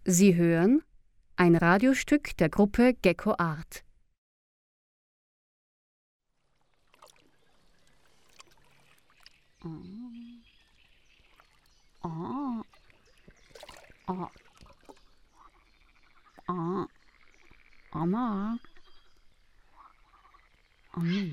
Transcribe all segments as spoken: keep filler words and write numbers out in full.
Sie hören ein Radiostück der Gruppe Gecko Art. Ah. Ah. Ah. Anna. Anni.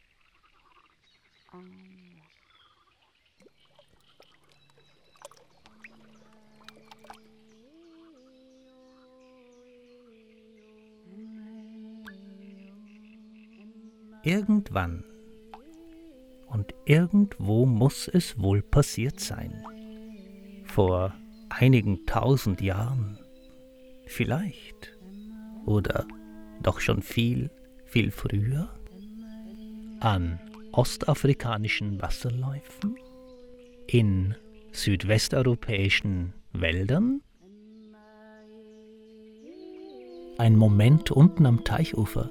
Irgendwann und irgendwo muss es wohl passiert sein. Vor einigen tausend Jahren. Vielleicht. Oder doch schon viel, viel früher? An ostafrikanischen Wasserläufen? In südwesteuropäischen Wäldern? Ein Moment unten am Teichufer.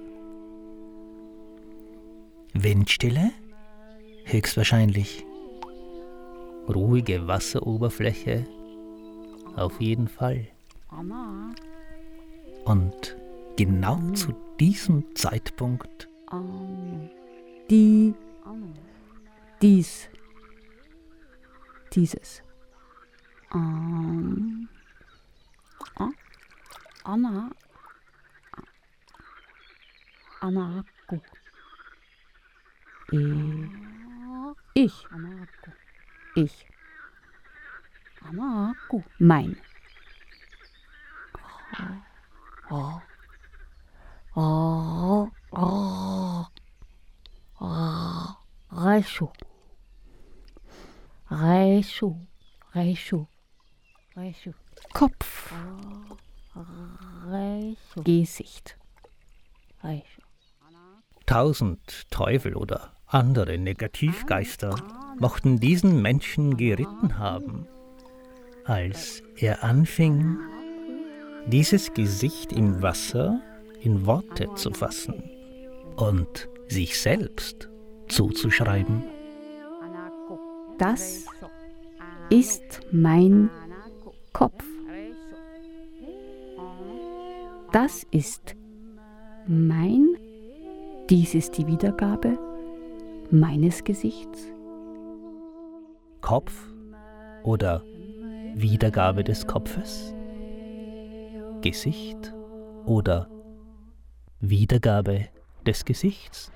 Windstille? Höchstwahrscheinlich. Ruhige Wasseroberfläche? Auf jeden Fall. Und genau zu diesem Zeitpunkt Die, dies, dieses. Ähm, Anna, Anna, ich, ich, mein. Oh, oh, oh, oh, Reischu, Reischu, Reischu, Reischu, Kopf, Reischu, Gesicht, Reischu. Tausend Teufel oder andere Negativgeister mochten diesen Menschen geritten haben, als er anfing, dieses Gesicht im Wasser in Worte zu fassen und sich selbst zuzuschreiben. Das ist mein Kopf. Das ist mein, dies ist die Wiedergabe meines Gesichts. Kopf oder Wiedergabe des Kopfes? Gesicht oder Wiedergabe des Gesichts?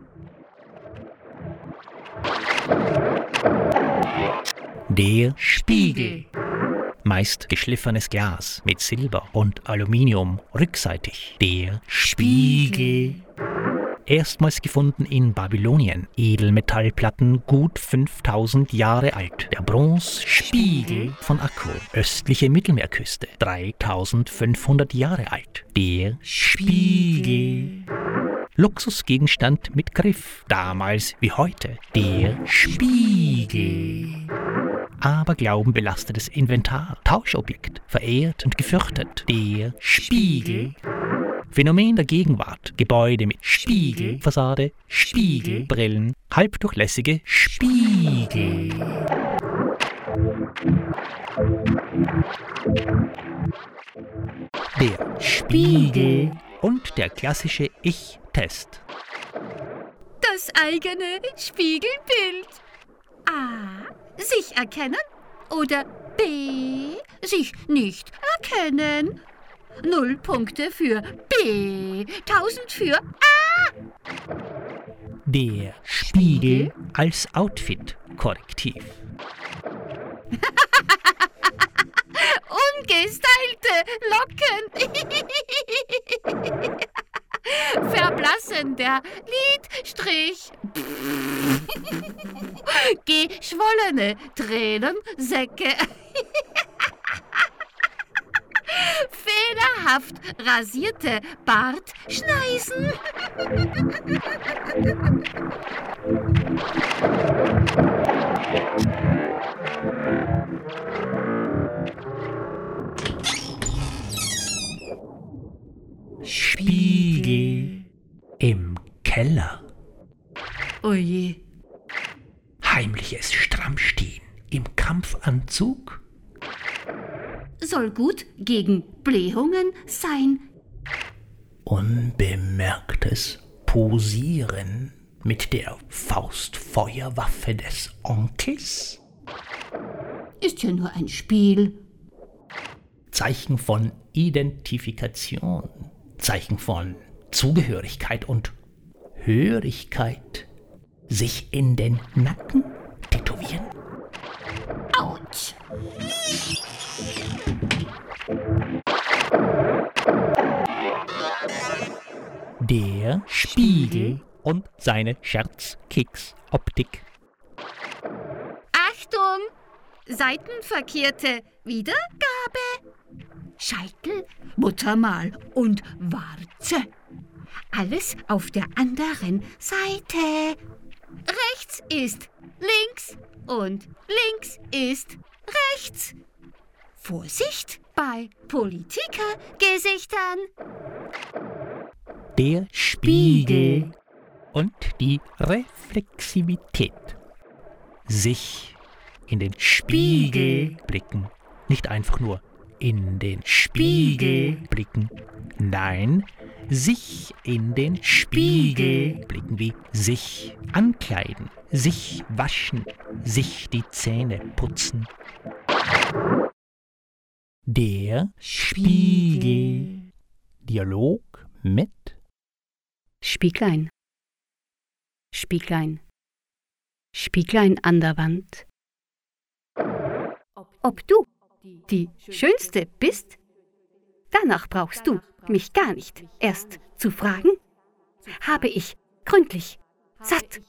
Der Spiegel. Meist geschliffenes Glas mit Silber und Aluminium rückseitig. Der Spiegel. Erstmals gefunden in Babylonien. Edelmetallplatten gut fünftausend Jahre alt. Der Bronzespiegel von Akko. Östliche Mittelmeerküste. dreitausendfünfhundert Jahre alt. Der Spiegel. Luxusgegenstand mit Griff. Damals wie heute. Der Spiegel. Aberglauben belastetes Inventar. Tauschobjekt. Verehrt und gefürchtet. Der Spiegel. Phänomen der Gegenwart. Gebäude mit Spiegelfassade, Spiegelbrillen, halbdurchlässige Spiegel. Der Spiegel und der klassische Ich-Test. Das eigene Spiegelbild. A. Sich erkennen oder B. Sich nicht erkennen. Null Punkte für B, tausend für A. Der Spiegel als Outfit-Korrektiv. Ungestylte Locken. Verblassender Lidstrich. Geschwollene Tränensäcke. Fehlerhaft rasierte Bartschneisen. Spiegel im Keller. Oje. Heimliches Strammstehen im Kampfanzug. soll gut gegen Blähungen sein. Unbemerktes Posieren mit der Faustfeuerwaffe des Onkels? Ist ja nur ein Spiel. Zeichen von Identifikation, Zeichen von Zugehörigkeit und Hörigkeit. Sich in den Nacken tätowieren? Autsch! Der Spiegel und seine Scherzkeks-Optik. Achtung! Seitenverkehrte Wiedergabe. Scheitel, Muttermal und Warze. Alles auf der anderen Seite. Rechts ist links und links ist rechts. Vorsicht bei Politikergesichtern. Der Spiegel und die Reflexivität. Sich in den Spiegel blicken. Nicht einfach nur in den Spiegel blicken. Nein, sich in den Spiegel blicken, wie sich ankleiden, sich waschen, sich die Zähne putzen. Der Spiegel. Dialog mit Spieglein. Spieglein. Spieglein an der Wand. Ob du die Schönste bist? Danach brauchst du mich gar nicht erst zu fragen. Habe ich gründlich, satt.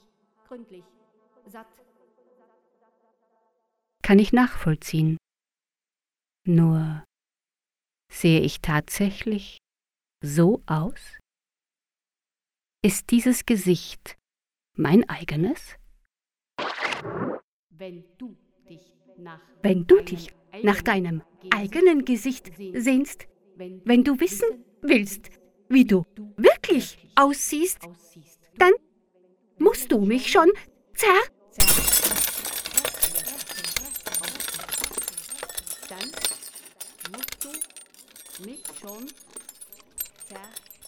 Kann ich nachvollziehen. Nur sehe ich tatsächlich so aus? Ist dieses Gesicht mein eigenes? Wenn du dich nach, Wenn du dich nach deinem eigenen Gesicht sehnst, wenn du wissen willst, wie du wirklich aussiehst, dann musst du mich schon zer... Dann musst du mich schon zer...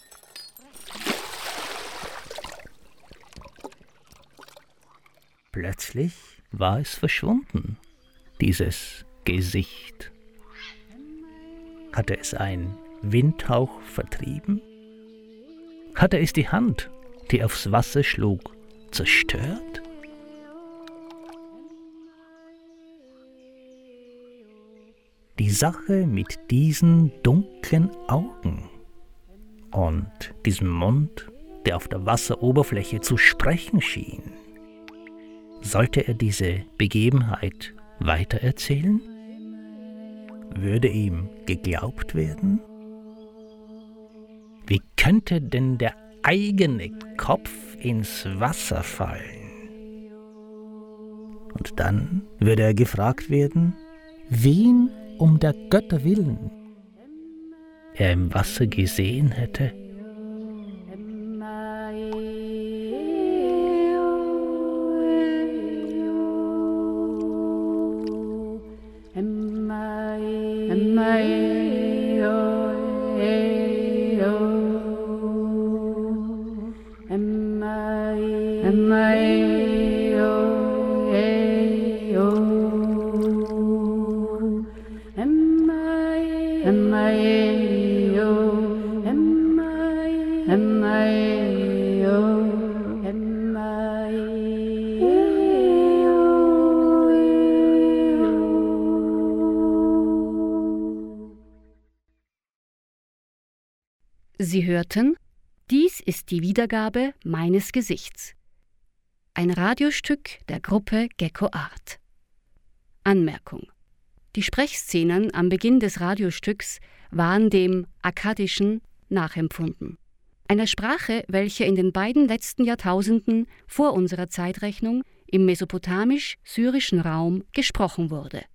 Plötzlich war es verschwunden, dieses Gesicht. Hatte es ein Windhauch vertrieben? Hatte es die Hand, die aufs Wasser schlug, zerstört? Die Sache mit diesen dunklen Augen und diesem Mund, der auf der Wasseroberfläche zu sprechen schien. Sollte er diese Begebenheit weitererzählen? Würde ihm geglaubt werden? Wie könnte denn der eigene Kopf ins Wasser fallen? Und dann würde er gefragt werden, wen um der Götter willen er im Wasser gesehen hätte. Sie hörten, dies ist die Wiedergabe meines Gesichts. Ein Radiostück der Gruppe Gecko Art. Anmerkung: Die Sprechszenen am Beginn des Radiostücks waren dem Akkadischen nachempfunden, einer Sprache, welche in den beiden letzten Jahrtausenden vor unserer Zeitrechnung im mesopotamisch-syrischen Raum gesprochen wurde.